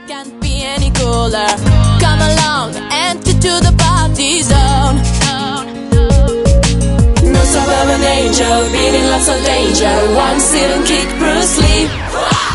Can't be any cooler. Come along, enter to the party zone. No suburban angel, beating lots of danger. One sit and kick Bruce Lee.